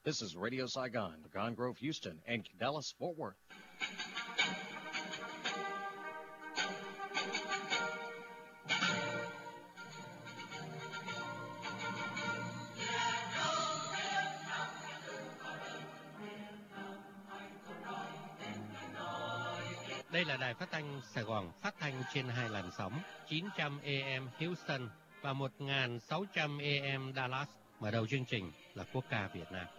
This is Radio Saigon, Pecan Grove, Houston, and Dallas, Fort Worth. Đây là đài phát thanh Sài Gòn, phát thanh trên 2 làn sóng 900 AM Houston và 1600 AM Dallas. Mở đầu chương trình là quốc ca Việt Nam.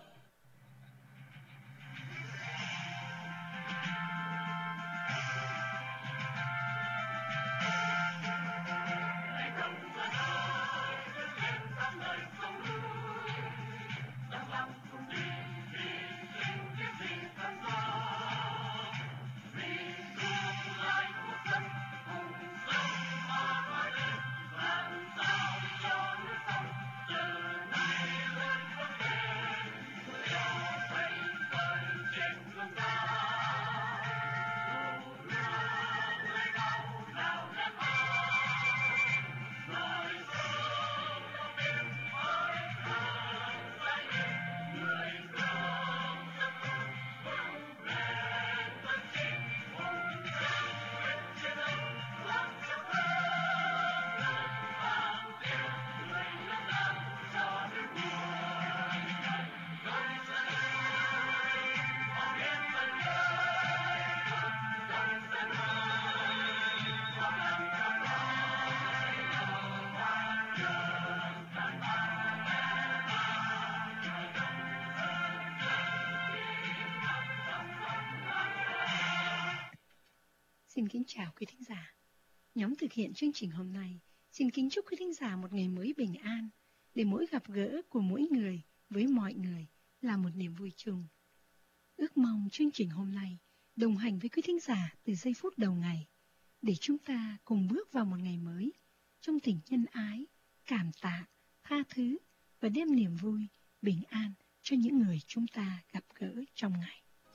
Xin kính chào quý thính giả. Nhóm thực hiện chương trình hôm nay xin kính chúc quý thính giả một ngày mới bình an, để mỗi gặp gỡ của mỗi người với mọi người là một niềm vui chung. Ước mong chương trình hôm nay đồng hành với quý thính giả từ giây phút đầu ngày, để chúng ta cùng bước vào một ngày mới trong tình nhân ái, cảm tạ, tha thứ và đem niềm vui, bình an cho những người chúng ta gặp gỡ trong ngày.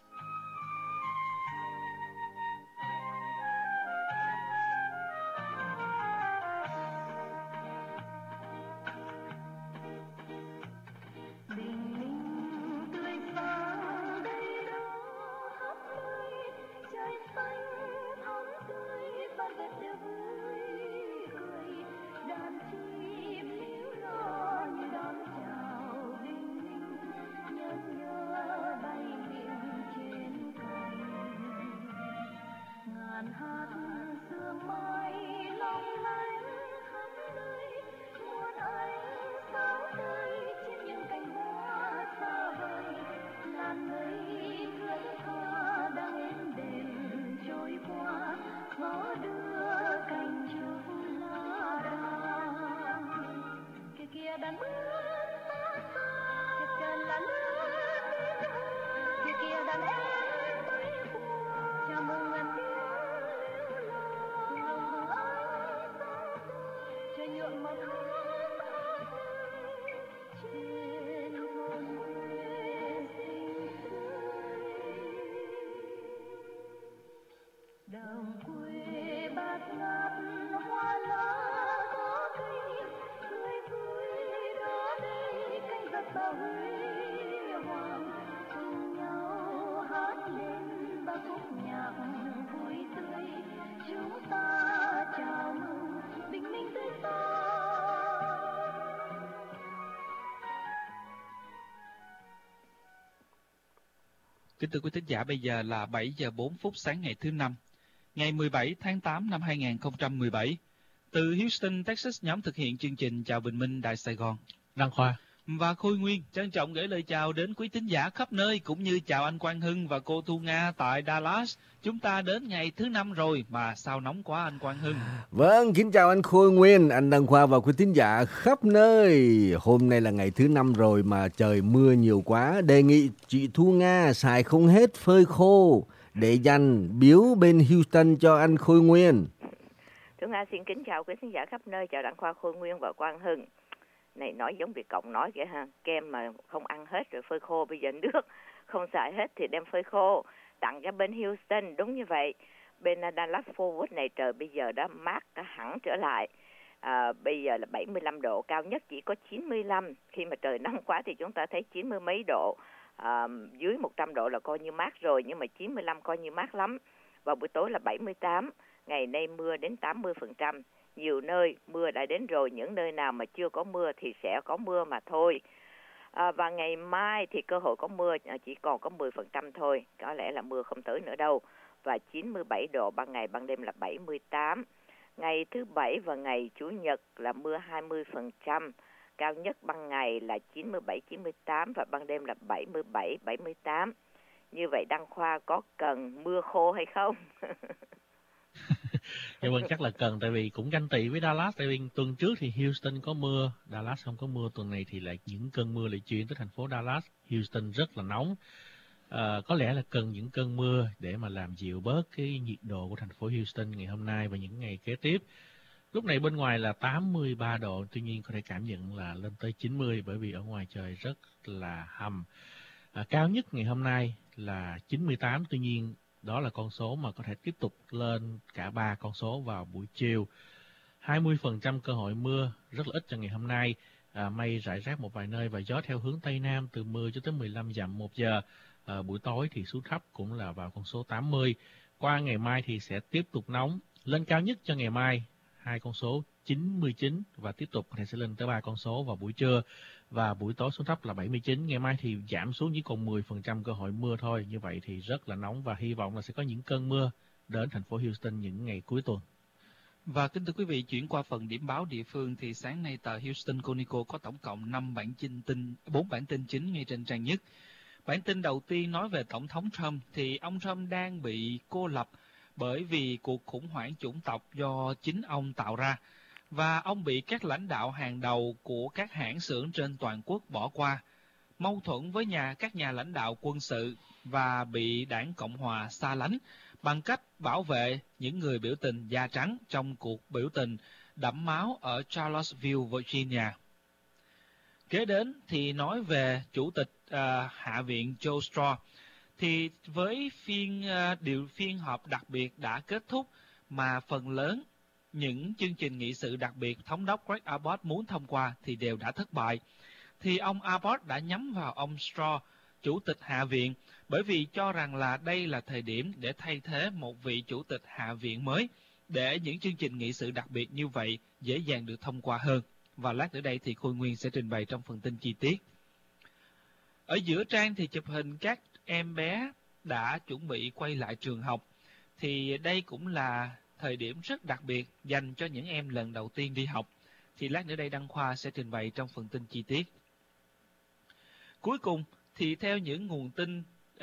Kính thưa quý thính giả, bây giờ là 7 giờ 4 phút sáng ngày thứ Năm, ngày 17 tháng 8 năm 2017. Từ Houston, Texas, nhóm thực hiện chương trình Chào Bình Minh Đài Sài Gòn, Đăng Khoa và Khôi Nguyên trân trọng gửi lời chào đến quý thính giả khắp nơi, cũng như chào anh Quang Hưng và cô Thu Nga tại Dallas. Chúng ta đến ngày thứ Năm rồi mà sao nóng quá anh Quang Hưng. Vâng, kính chào anh Khôi Nguyên, anh Đăng Khoa và quý thính giả khắp nơi. Hôm nay là ngày thứ Năm rồi mà trời mưa nhiều quá. Đề nghị chị Thu Nga xài không hết phơi khô để dành biếu bên Houston cho anh Khôi Nguyên. Thu Nga xin kính chào quý thính giả khắp nơi, chào Đăng Khoa, Khôi Nguyên và Quang Hưng. Này nói giống Việt Cộng nói kìa ha, kem mà không ăn hết rồi phơi khô, bây giờ nước không xài hết thì đem phơi khô tặng cho bên Houston. Đúng như vậy, bên Dallas Fort Worth này trời bây giờ đã mát đã hẳn trở lại. Bây giờ là 75 độ, cao nhất chỉ có 95. Khi mà trời nóng quá thì chúng ta thấy 90 mấy độ. Dưới 100 độ là coi như mát rồi, nhưng mà 95 coi như mát lắm. Và buổi tối là 78, ngày nay mưa đến 80%. Nhiều nơi mưa đã đến rồi, những nơi nào mà chưa có mưa thì sẽ có mưa mà thôi. Và ngày mai thì cơ hội có mưa chỉ còn có 10% thôi, có lẽ là mưa không tới nữa đâu. Và 97 độ ban ngày, ban đêm là 78. Ngày thứ Bảy và ngày Chủ nhật là mưa 20%, cao nhất ban ngày là 97-98 và ban đêm là 77-78. Như vậy Đăng Khoa có cần mưa khô hay không? Dạ vâng, chắc là cần, tại vì cũng ganh tị với Dallas, tại vì tuần trước thì Houston có mưa, Dallas không có mưa, tuần này thì lại những cơn mưa lại chuyển tới thành phố Dallas. Houston rất là nóng, có lẽ là cần những cơn mưa để mà làm dịu bớt cái nhiệt độ của thành phố Houston ngày hôm nay và những ngày kế tiếp. Lúc này bên ngoài là 83 độ, tuy nhiên có thể cảm nhận là lên tới 90 bởi vì ở ngoài trời rất là hầm. Cao nhất ngày hôm nay là 98, tuy nhiên đó là con số mà có thể tiếp tục lên cả 3 con số vào buổi chiều. 20% cơ hội mưa, rất là ít cho ngày hôm nay. Mây rải rác một vài nơi và gió theo hướng Tây Nam từ 10 cho tới 15 dặm một giờ. Buổi tối thì xuống thấp cũng là vào con số 80. Qua ngày mai thì sẽ tiếp tục nóng. Lên cao nhất cho ngày mai, 2 con số 99 và tiếp tục có thể sẽ lên tới 3 con số vào buổi trưa. Và buổi tối xuống thấp là 79. Ngày mai thì giảm xuống chỉ còn 10% cơ hội mưa thôi. Như vậy thì rất là nóng và hy vọng là sẽ có những cơn mưa đến thành phố Houston những ngày cuối tuần. Và kính thưa quý vị, chuyển qua phần điểm báo địa phương thì sáng nay tờ Houston Chronicle có tổng cộng 4 bản tin chính ngay trên trang nhất. Bản tin đầu tiên nói về Tổng thống Trump thì ông Trump đang bị cô lập bởi vì cuộc khủng hoảng chủng tộc do chính ông tạo ra. Và ông bị các lãnh đạo hàng đầu của các hãng xưởng trên toàn quốc bỏ qua, mâu thuẫn với các nhà lãnh đạo quân sự và bị đảng Cộng hòa xa lánh bằng cách bảo vệ những người biểu tình da trắng trong cuộc biểu tình đẫm máu ở Charlottesville, Virginia. Kế đến thì nói về Chủ tịch Hạ viện Joe Straw. Thì với phiên họp đặc biệt đã kết thúc mà phần lớn những chương trình nghị sự đặc biệt thống đốc Greg Abbott muốn thông qua thì đều đã thất bại. Thì ông Abbott đã nhắm vào ông Straw, Chủ tịch Hạ viện, bởi vì cho rằng là đây là thời điểm để thay thế một vị Chủ tịch Hạ viện mới, để những chương trình nghị sự đặc biệt như vậy dễ dàng được thông qua hơn. Và lát nữa đây thì Khôi Nguyên sẽ trình bày trong phần tin chi tiết. Ở giữa trang thì chụp hình các em bé đã chuẩn bị quay lại trường học. Thì đây cũng là thời điểm rất đặc biệt dành cho những em lần đầu tiên đi học. Thì lát nữa đây Đăng Khoa sẽ trình bày trong phần tin chi tiết. Cuối cùng thì theo những nguồn tin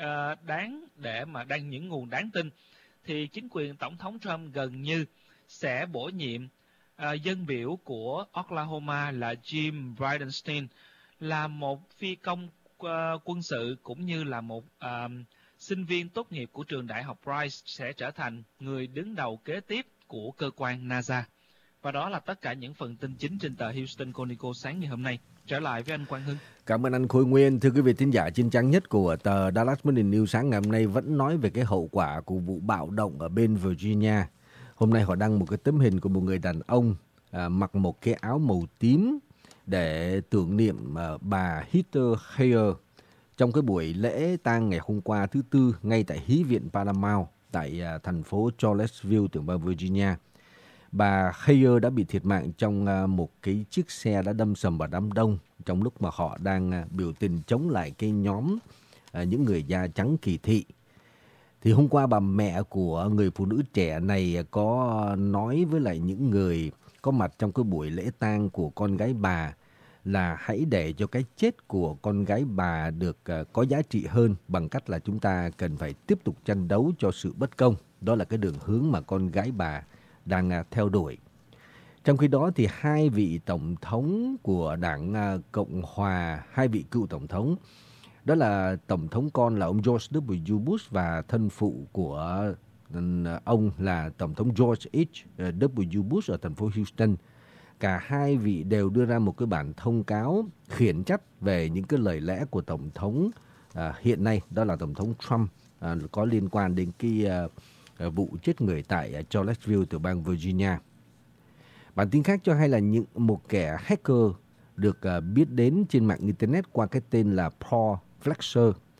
những nguồn đáng tin thì chính quyền Tổng thống Trump gần như sẽ bổ nhiệm dân biểu của Oklahoma là Jim Bridenstine là một phi công quân sự cũng như là một sinh viên tốt nghiệp của trường đại học Rice, sẽ trở thành người đứng đầu kế tiếp của cơ quan NASA. Và đó là tất cả những phần tin chính trên tờ Houston Chronicle sáng ngày hôm nay. Trở lại với anh Quang Hưng. Cảm ơn anh Khôi Nguyên. Thưa quý vị thính giả, trên trang nhất của tờ Dallas Morning News sáng ngày hôm nay vẫn nói về cái hậu quả của vụ bạo động ở bên Virginia. Hôm nay họ đăng một cái tấm hình của một người đàn ông mặc một cái áo màu tím để tưởng niệm bà Heather Heyer trong cái buổi lễ tang ngày hôm qua thứ Tư ngay tại Hí viện Paramount tại thành phố Charlottesville, tiểu bang Virginia. Bà Heyer đã bị thiệt mạng trong một cái chiếc xe đã đâm sầm vào đám đông trong lúc mà họ đang biểu tình chống lại cái nhóm những người da trắng kỳ thị. Thì hôm qua bà mẹ của người phụ nữ trẻ này có nói với lại những người có mặt trong cái buổi lễ tang của con gái bà là hãy để cho cái chết của con gái bà được có giá trị hơn bằng cách là chúng ta cần phải tiếp tục tranh đấu cho sự bất công. Đó là cái đường hướng mà con gái bà đang theo đuổi. Trong khi đó thì hai vị tổng thống của đảng Cộng Hòa, hai vị cựu tổng thống, đó là tổng thống con là ông George W. Bush và thân phụ của ông là tổng thống George H.W. Bush ở thành phố Houston. Cả hai vị đều đưa ra một cái bản thông cáo khiển trách về những cái lời lẽ của tổng thống hiện nay, đó là tổng thống Trump, có liên quan đến cái vụ chết người tại Charlottesville, tiểu bang Virginia. Bản tin khác cho hay là một kẻ hacker được biết đến trên mạng Internet qua cái tên là Paul Flexer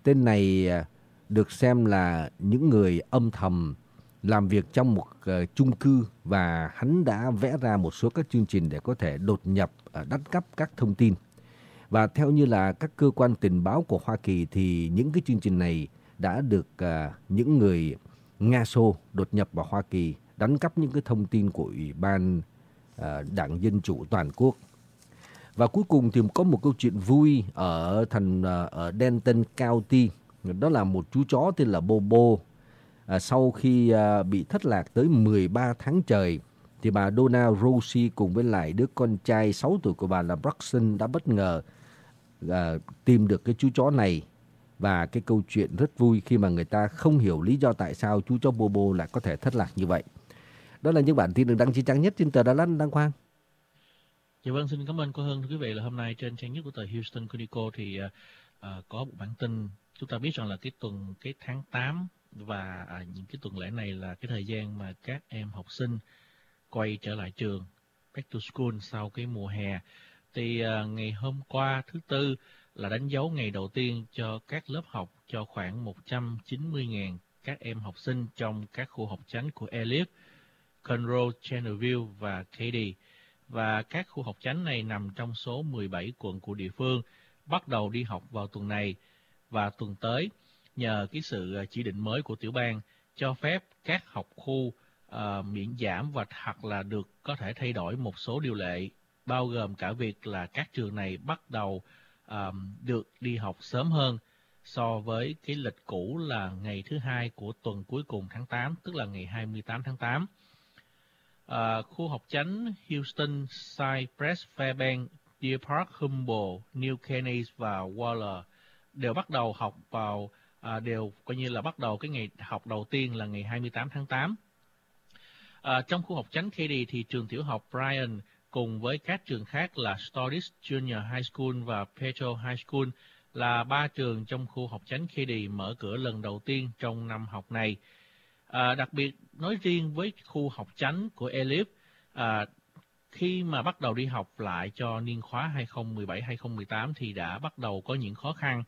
Tên này được xem là những người âm thầm làm việc trong một chung cư, và hắn đã vẽ ra một số các chương trình để có thể đột nhập, đánh cắp các thông tin. Và theo như là các cơ quan tình báo của Hoa Kỳ thì những cái chương trình này đã được những người Nga Xô đột nhập vào Hoa Kỳ, đánh cắp những cái thông tin của Ủy ban Đảng Dân Chủ Toàn quốc. Và cuối cùng thì có một câu chuyện vui ở Denton County. Đó là một chú chó tên là Bobo. Sau khi bị thất lạc tới 13 tháng trời, thì bà Donna Rosie cùng với lại đứa con trai 6 tuổi của bà là Braxton đã bất ngờ tìm được cái chú chó này. Và cái câu chuyện rất vui khi mà người ta không hiểu lý do tại sao chú chó Bobo lại có thể thất lạc như vậy. Đó là những bản tin được đăng chi trang nhất trên tờ Đà Lạt, Đăng Quang. Dạ vâng, xin cảm ơn cô Hân. Thưa quý vị, là hôm nay trên trang nhất của tờ Houston Chronicle thì có một bản tin. Chúng ta biết rằng là cái tháng 8 và những cái tuần lễ này là cái thời gian mà các em học sinh quay trở lại trường, back to school sau cái mùa hè. Thì ngày hôm qua thứ Tư là đánh dấu ngày đầu tiên cho các lớp học cho khoảng 190.000 các em học sinh trong các khu học chánh của Elliott, Conroe, Channelville và Katy. Và các khu học chánh này nằm trong số 17 quận của địa phương bắt đầu đi học vào tuần này. Và tuần tới, nhờ cái sự chỉ định mới của tiểu bang cho phép các học khu miễn giảm và hoặc là được có thể thay đổi một số điều lệ, bao gồm cả việc là các trường này bắt đầu được đi học sớm hơn so với cái lịch cũ là ngày thứ hai của tuần cuối cùng tháng 8, tức là ngày 28 tháng 8. Khu học chánh Houston, Cypress, Fairbanks, Deer Park, Humboldt, New Caney và Waller đều bắt đầu học vào, đều coi như là bắt đầu cái ngày học đầu tiên là ngày 28 tháng 8. Trong khu học chánh Katy thì trường tiểu học Bryan cùng với các trường khác là Stordis Junior High School và Petro High School là 3 trường trong khu học chánh Katy mở cửa lần đầu tiên trong năm học này. Đặc biệt nói riêng với khu học chánh của Elliott, khi mà bắt đầu đi học lại cho niên khóa 2017-2018 thì đã bắt đầu có những khó khăn.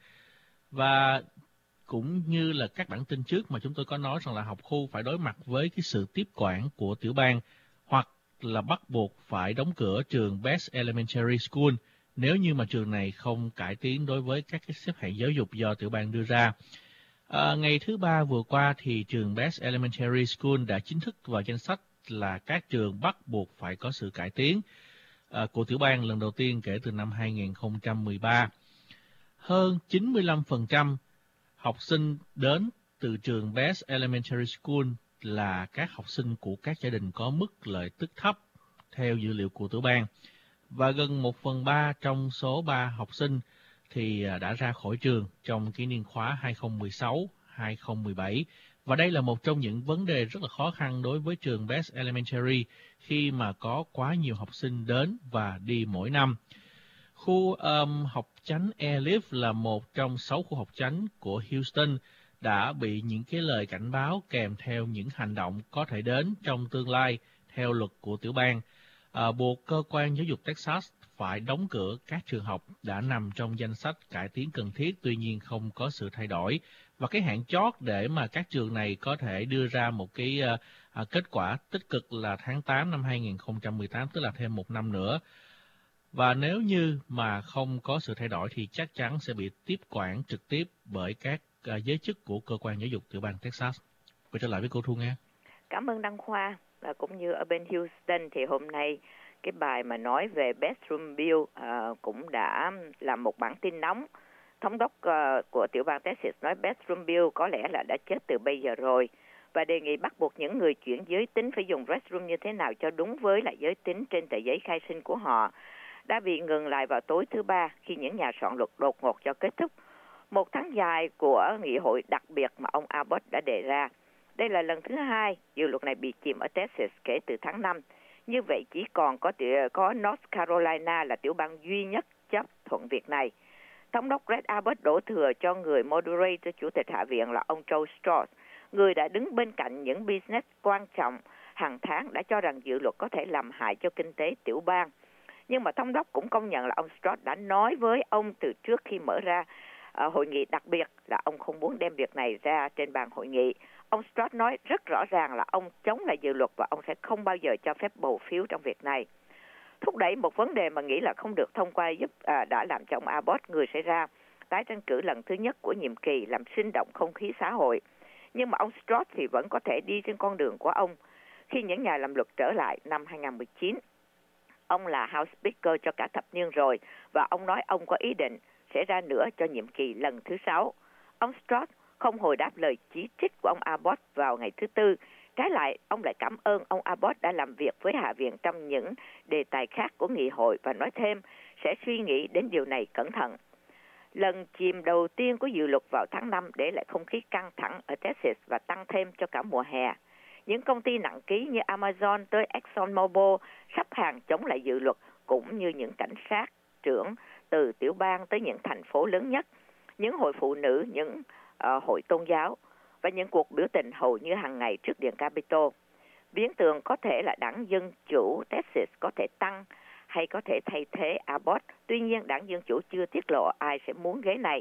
Và cũng như là các bản tin trước mà chúng tôi có nói rằng là học khu phải đối mặt với cái sự tiếp quản của tiểu bang, hoặc là bắt buộc phải đóng cửa trường Best Elementary School nếu như mà trường này không cải tiến đối với các cái xếp hạng giáo dục do tiểu bang đưa ra. Ngày thứ Ba vừa qua thì trường Best Elementary School đã chính thức vào danh sách là các trường bắt buộc phải có sự cải tiến của tiểu bang lần đầu tiên kể từ năm 2013. Hơn 95% học sinh đến từ trường Best Elementary School là các học sinh của các gia đình có mức lợi tức thấp theo dữ liệu của tiểu bang. Và gần 1/3 trong số 3 học sinh thì đã ra khỏi trường trong cái niên khóa 2016-2017. Và đây là một trong những vấn đề rất là khó khăn đối với trường Best Elementary khi mà có quá nhiều học sinh đến và đi mỗi năm. Khu học chánh Elliott là một trong 6 khu học chánh của Houston đã bị những cái lời cảnh báo kèm theo những hành động có thể đến trong tương lai theo luật của tiểu bang, buộc cơ quan giáo dục Texas phải đóng cửa các trường học đã nằm trong danh sách cải tiến cần thiết, tuy nhiên không có sự thay đổi. Và cái hạn chót để mà các trường này có thể đưa ra một cái kết quả tích cực là tháng 8 năm 2018, tức là thêm một năm nữa. Và nếu như mà không có sự thay đổi thì chắc chắn sẽ bị tiếp quản trực tiếp bởi các giới chức của cơ quan giáo dục tiểu bang Texas. Quay trở lại với cô Thu Nga. Cảm ơn Đăng Khoa. Và cũng như ở bên Houston thì hôm nay cái bài mà nói về Bedroom Bill cũng đã là một bản tin nóng. Thống đốc của tiểu bang Texas nói Bedroom Bill có lẽ là đã chết từ bây giờ rồi, và đề nghị bắt buộc những người chuyển giới tính phải dùng restroom như thế nào cho đúng với lại giới tính trên tờ giấy khai sinh của họ, đã bị ngừng lại vào tối thứ Ba khi những nhà soạn luật đột ngột cho kết thúc một tháng dài của nghị hội đặc biệt mà ông Abbott đã đề ra. Đây là lần thứ hai dự luật này bị chìm ở Texas kể từ tháng 5. Như vậy chỉ còn có North Carolina là tiểu bang duy nhất chấp thuận việc này. Thống đốc Greg Abbott đổ thừa cho người moderator chủ tịch Hạ viện là ông Joe Strauss, người đã đứng bên cạnh những business quan trọng hàng tháng, đã cho rằng dự luật có thể làm hại cho kinh tế tiểu bang. Nhưng mà thống đốc cũng công nhận là ông Strauss đã nói với ông từ trước khi mở ra hội nghị đặc biệt là ông không muốn đem việc này ra trên bàn hội nghị. Ông Stross nói rất rõ ràng là ông chống lại dự luật và ông sẽ không bao giờ cho phép bầu phiếu trong việc này. Thúc đẩy một vấn đề mà nghĩ là không được thông qua đã làm cho ông Abbott, người sẽ ra tái tranh cử lần thứ nhất của nhiệm kỳ, làm sinh động không khí xã hội. Nhưng mà ông Stross thì vẫn có thể đi trên con đường của ông. Khi những nhà làm luật trở lại năm 2019, ông là House Speaker cho cả thập niên rồi và ông nói ông có ý định sẽ ra nữa cho nhiệm kỳ lần thứ 6. Ông Stross không hồi đáp lời chỉ trích của ông Abbott vào ngày thứ Tư. Trái lại, ông lại cảm ơn ông Abbott đã làm việc với Hạ viện trong những đề tài khác của nghị hội và nói thêm sẽ suy nghĩ đến điều này cẩn thận. Lần chìm đầu tiên của dự luật vào tháng 5 để lại không khí căng thẳng ở Texas và tăng thêm cho cả mùa hè. Những công ty nặng ký như Amazon tới ExxonMobil sắp hàng chống lại dự luật, cũng như những cảnh sát trưởng từ tiểu bang tới những thành phố lớn nhất, những hội phụ nữ, những hội tôn giáo và những cuộc biểu tình hầu như hàng ngày trước điện Capitol. Biến tượng có thể là đảng Dân Chủ Texas có thể tăng hay có thể thay thế Abbott. Tuy nhiên, đảng Dân Chủ chưa tiết lộ ai sẽ muốn ghế này.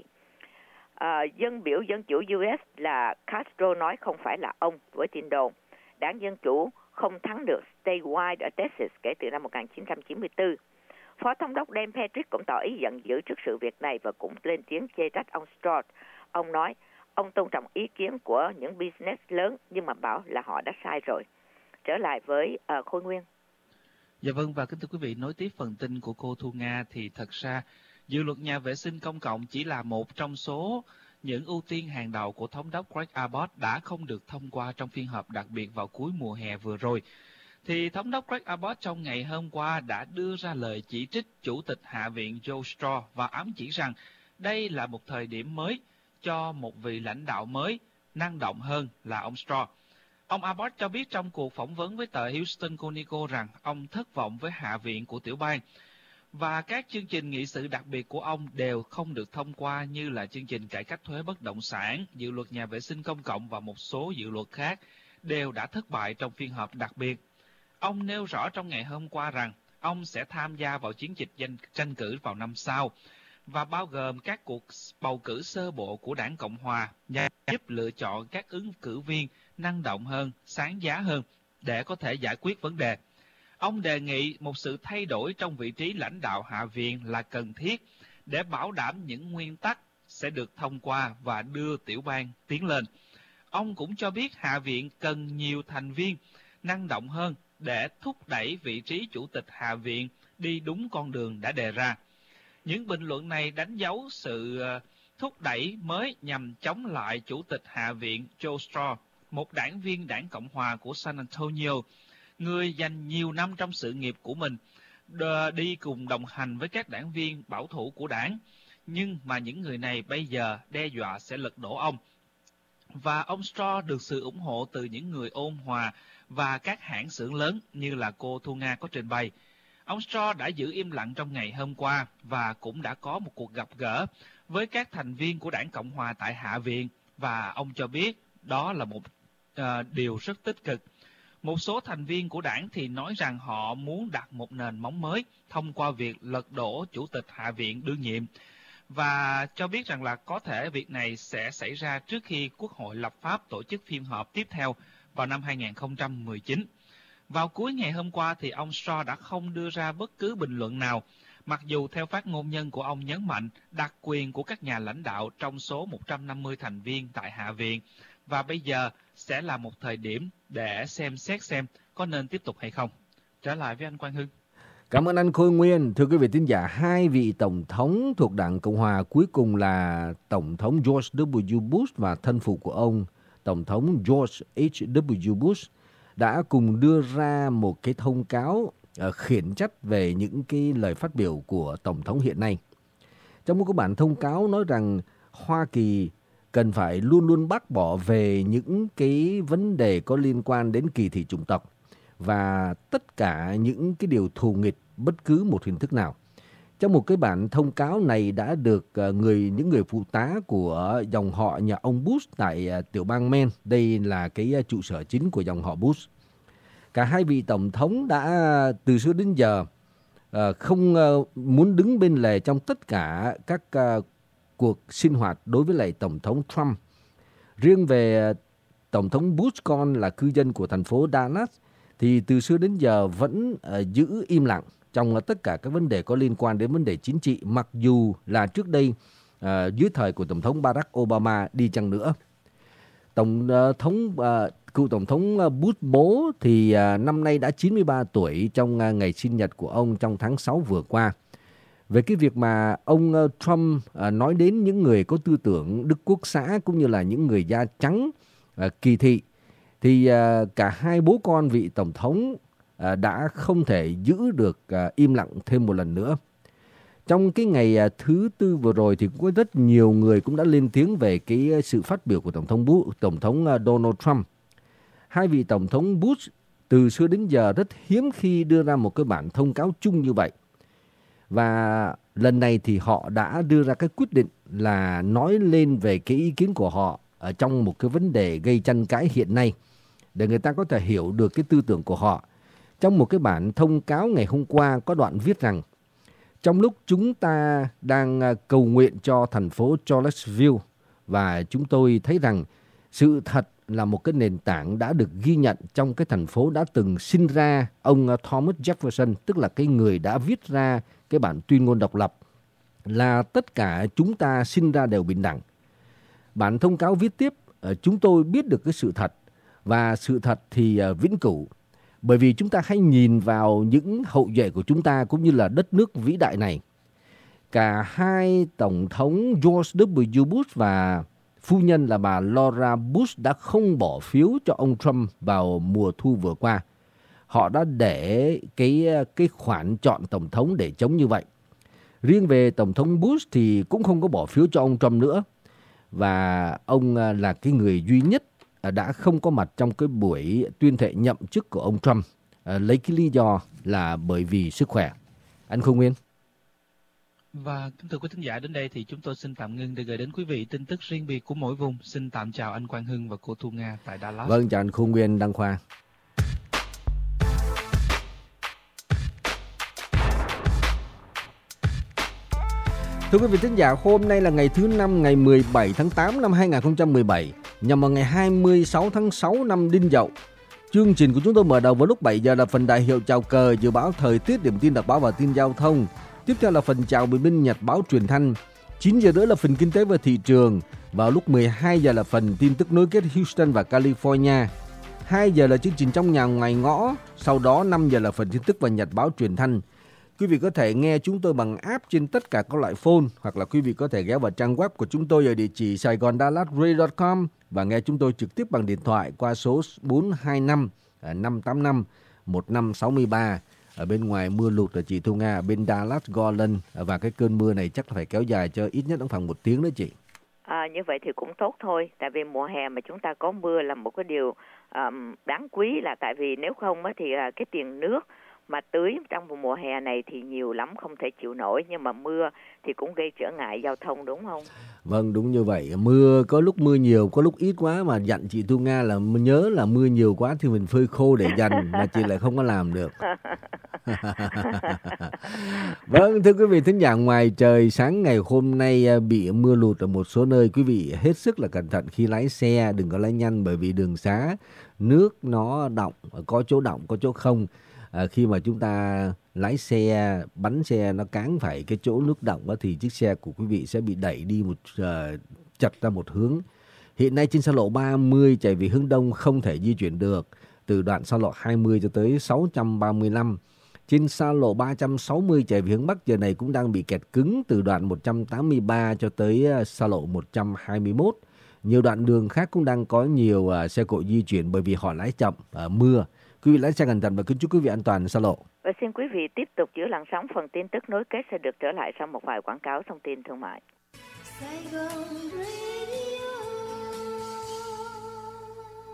Biểu Dân Chủ US là Castro nói không phải là ông với tin đồn. Đảng Dân Chủ không thắng được statewide ở Texas kể từ năm 1994. Phó Thống đốc Dan Patrick cũng tỏ ý giận dữ trước sự việc này và cũng lên tiếng chê trách ông Stross. Ông nói ông tôn trọng ý kiến của những business lớn nhưng mà bảo là họ đã sai rồi. Trở lại với Khôi Nguyên. Dạ vâng, và kính thưa quý vị, nối tiếp phần tin của cô Thu Nga thì thật ra dự luật nhà vệ sinh công cộng chỉ là một trong số những ưu tiên hàng đầu của Thống đốc Greg Abbott đã không được thông qua trong phiên họp đặc biệt vào cuối mùa hè vừa rồi. Thì Thống đốc Greg Abbott trong ngày hôm qua đã đưa ra lời chỉ trích Chủ tịch Hạ viện Joe Straw và ám chỉ rằng đây là một thời điểm mới cho một vị lãnh đạo mới, năng động hơn là ông Straw. Ông Abbott cho biết trong cuộc phỏng vấn với tờ Houston Chronicle rằng ông thất vọng với Hạ viện của tiểu bang và các chương trình nghị sự đặc biệt của ông đều không được thông qua, như là chương trình cải cách thuế bất động sản, dự luật nhà vệ sinh công cộng và một số dự luật khác đều đã thất bại trong phiên họp đặc biệt. Ông nêu rõ trong ngày hôm qua rằng ông sẽ tham gia vào chiến dịch tranh cử vào năm sau và bao gồm các cuộc bầu cử sơ bộ của đảng Cộng Hòa nhằm giúp lựa chọn các ứng cử viên năng động hơn, sáng giá hơn để có thể giải quyết vấn đề. Ông đề nghị một sự thay đổi trong vị trí lãnh đạo Hạ viện là cần thiết để bảo đảm những nguyên tắc sẽ được thông qua và đưa tiểu bang tiến lên. Ông cũng cho biết Hạ viện cần nhiều thành viên năng động hơn để thúc đẩy vị trí Chủ tịch Hạ viện đi đúng con đường đã đề ra. Những bình luận này đánh dấu sự thúc đẩy mới nhằm chống lại Chủ tịch Hạ viện Joe Straw, một đảng viên đảng Cộng Hòa của San Antonio, người dành nhiều năm trong sự nghiệp của mình đi cùng đồng hành với các đảng viên bảo thủ của đảng, nhưng mà những người này bây giờ đe dọa sẽ lật đổ ông. Và ông Straw được sự ủng hộ từ những người ôn hòa và các hãng xưởng lớn như là cô Thu Nga có trình bày. Ông Straw đã giữ im lặng trong ngày hôm qua và cũng đã có một cuộc gặp gỡ với các thành viên của đảng Cộng Hòa tại Hạ viện và ông cho biết đó là một điều rất tích cực. Một số thành viên của đảng thì nói rằng họ muốn đặt một nền móng mới thông qua việc lật đổ Chủ tịch Hạ viện đương nhiệm và cho biết rằng là có thể việc này sẽ xảy ra trước khi Quốc hội lập pháp tổ chức phiên họp tiếp theo vào năm 2019. Vào cuối ngày hôm qua thì ông Straw đã không đưa ra bất cứ bình luận nào, mặc dù theo phát ngôn nhân của ông nhấn mạnh đặc quyền của các nhà lãnh đạo trong số 150 thành viên tại Hạ viện và bây giờ sẽ là một thời điểm để xem xét xem có nên tiếp tục hay không. Trở lại với anh Quang Hưng. Cảm ơn anh Khôi Nguyên. Thưa quý vị thính giả, hai vị tổng thống thuộc Đảng Cộng Hòa cuối cùng là Tổng thống George W. Bush và thân phụ của ông, Tổng thống George H.W. Bush, đã cùng đưa ra một cái thông cáo khiển trách về những cái lời phát biểu của Tổng thống hiện nay. Trong một cái bản thông cáo nói rằng Hoa Kỳ cần phải luôn luôn bác bỏ về những cái vấn đề có liên quan đến kỳ thị chủng tộc và tất cả những cái điều thù nghịch bất cứ một hình thức nào. Trong một cái bản thông cáo này đã được những người phụ tá của dòng họ nhà ông Bush tại tiểu bang Maine, đây là cái trụ sở chính của dòng họ Bush. Cả hai vị tổng thống đã từ xưa đến giờ không muốn đứng bên lề trong tất cả các cuộc sinh hoạt đối với lại Tổng thống Trump. Riêng về Tổng thống Bush con là cư dân của thành phố Dallas thì từ xưa đến giờ vẫn giữ im lặng trong tất cả các vấn đề có liên quan đến vấn đề chính trị, mặc dù là trước đây dưới thời của Tổng thống Barack Obama đi chăng nữa. Cựu Tổng thống Bush bố thì năm nay đã 93 tuổi trong ngày sinh nhật của ông trong tháng 6 vừa qua. Về cái việc mà ông Trump nói đến những người có tư tưởng Đức Quốc xã cũng như là những người da trắng kỳ thị, thì cả hai bố con vị Tổng thống đã không thể giữ được im lặng thêm một lần nữa. Trong cái ngày thứ Tư vừa rồi thì cũng có rất nhiều người cũng đã lên tiếng về cái sự phát biểu của Tổng thống Donald Trump. Hai vị Tổng thống Bush từ xưa đến giờ rất hiếm khi đưa ra một cái bản thông cáo chung như vậy. Và lần này thì họ đã đưa ra cái quyết định là nói lên về cái ý kiến của họ ở trong một cái vấn đề gây tranh cãi hiện nay, để người ta có thể hiểu được cái tư tưởng của họ. Trong một cái bản thông cáo ngày hôm qua có đoạn viết rằng: trong lúc chúng ta đang cầu nguyện cho thành phố Charlottesville, và chúng tôi thấy rằng sự thật là một cái nền tảng đã được ghi nhận trong cái thành phố đã từng sinh ra ông Thomas Jefferson, tức là cái người đã viết ra cái bản tuyên ngôn độc lập, là tất cả chúng ta sinh ra đều bình đẳng. Bản thông cáo viết tiếp: chúng tôi biết được cái sự thật, và sự thật thì vĩnh cửu. Bởi vì chúng ta hãy nhìn vào những hậu duệ của chúng ta cũng như là đất nước vĩ đại này. Cả hai Tổng thống George W. Bush và phu nhân là bà Laura Bush đã không bỏ phiếu cho ông Trump vào mùa thu vừa qua. Họ đã để cái khoản chọn Tổng thống để chống như vậy. Riêng về Tổng thống Bush thì cũng không có bỏ phiếu cho ông Trump nữa. Và ông là cái người duy nhất đã không có mặt trong cái buổi tuyên thệ nhậm chức của ông Trump, lấy cái lý do là bởi vì sức khỏe. Anh Khôn Nguyên. Và kính thưa quý thính giả, đến đây thì chúng tôi xin tạm ngưng để gửi đến quý vị tin tức riêng biệt của mỗi vùng. Xin tạm chào anh Quang Hưng và cô Thu Nga tại Dallas. Vâng, chào anh Khôn Nguyên, Đăng Khoa. Thưa quý vị thính giả, hôm nay là ngày thứ Năm, ngày 17 tháng 8 năm 2017, nhằm vào ngày 26 tháng 6 năm Đinh Dậu. Chương trình của chúng tôi mở đầu vào lúc 7 giờ là phần đại hiệu chào cờ, dự báo thời tiết, điểm tin đặc báo và tin giao thông. Tiếp theo là phần chào bình minh nhật báo truyền thanh. 9 giờ nữa là phần kinh tế và thị trường. Vào lúc 12 giờ là phần tin tức nối kết Houston và California. 2 giờ là chương trình trong nhà ngoài ngõ. Sau đó 5 giờ là phần tin tức và nhật báo truyền thanh. Quý vị có thể nghe chúng tôi bằng app trên tất cả các loại phone, hoặc là quý vị có thể ghé vào trang web của chúng tôi ở địa chỉ saigondallasradio.com và nghe chúng tôi trực tiếp bằng điện thoại qua số 425 585 1563. Ở bên ngoài mưa lụt là chị Thu Nga, ở bên Dallas, Garland, và cái cơn mưa này chắc là phải kéo dài cho ít nhất cũng khoảng 1 tiếng nữa chị. Như vậy thì cũng tốt thôi, tại vì mùa hè mà chúng ta có mưa là một cái điều đáng quý, là tại vì nếu không thì cái tiền nước mà tưới trong mùa hè này thì nhiều lắm, không thể chịu nổi, nhưng mà mưa thì cũng gây trở ngại giao thông, đúng không? Vâng, đúng như vậy. Mưa có lúc mưa nhiều, có lúc ít quá, mà dặn chị Thu Nga là nhớ là mưa nhiều quá thì mình phơi khô để dành, mà chị lại không có làm được. Vâng, thưa quý vị thính giả, ngoài trời sáng ngày hôm nay bị mưa lụt ở một số nơi, quý vị hết sức là cẩn thận khi lái xe, đừng có lái nhanh, bởi vì đường xá nước nó đọng, có chỗ đọng có chỗ không. Khi mà chúng ta lái xe, bánh xe nó cán phải cái chỗ nước đọng đó, thì chiếc xe của quý vị sẽ bị đẩy đi chật ra một hướng. Hiện nay trên xa lộ 30 chạy về hướng đông không thể di chuyển được, từ đoạn xa lộ 20 cho tới 635. Trên xa lộ 360 chạy về hướng bắc giờ này cũng đang bị kẹt cứng từ đoạn 183 cho tới xa lộ 121. Nhiều đoạn đường khác cũng đang có nhiều xe cộ di chuyển bởi vì họ lái chậm mưa. Quý vị lái xe cẩn thận và kính chúc quý vị an toàn xa lộ. Và xin quý vị tiếp tục giữ làn sóng, phần tin tức nối kết sẽ được trở lại sau một vài quảng cáo thông tin thương mại.